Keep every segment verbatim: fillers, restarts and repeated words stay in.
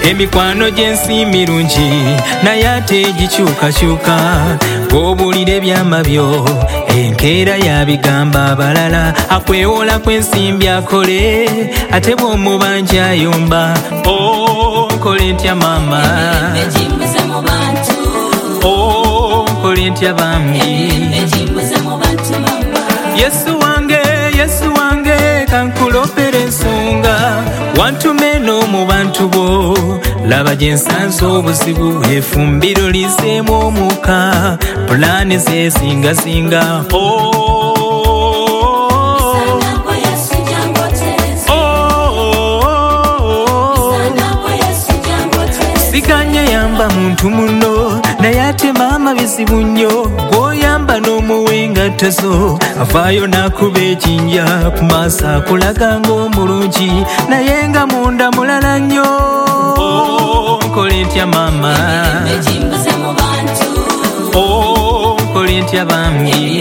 emikwano gy'ensi mirungi naye ate gikyukakyuka bw'obuulira ebyama byo enkeera yabigamba abalala akwewola kw'ensimbi akole ate bw'omubanja ayomba oh, nkole ntya mama oh, nkole ntya bambi Yesu wange Yesu wange kankulopera ensonga wantume n'omu bantu bo laba gye nsanze obuzibu efumbiro lizeemu omuka pulaani zezingazinga oh. Siganye yamba muntu muno naye ate maama bizibu nnyo gw'oyamba n'omuwengato zo avaayo n'akuba ekinja ku maaso akulaga ng'omulungi naye nga munda mulala nnyo oh, nkole ntya maama oh, nkole ntya bambi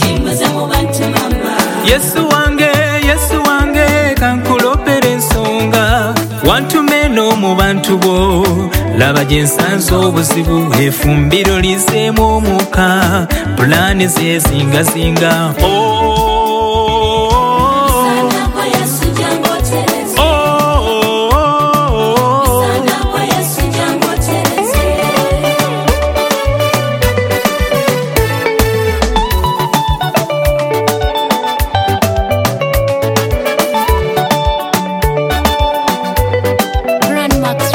Yesu wange Yesu wange kankulopera ensonga wantume n'omu bantu bo laba gye nsanze obuzibu efumbiro lizeemu omuka pulaani zezingazinga oh. Grandmax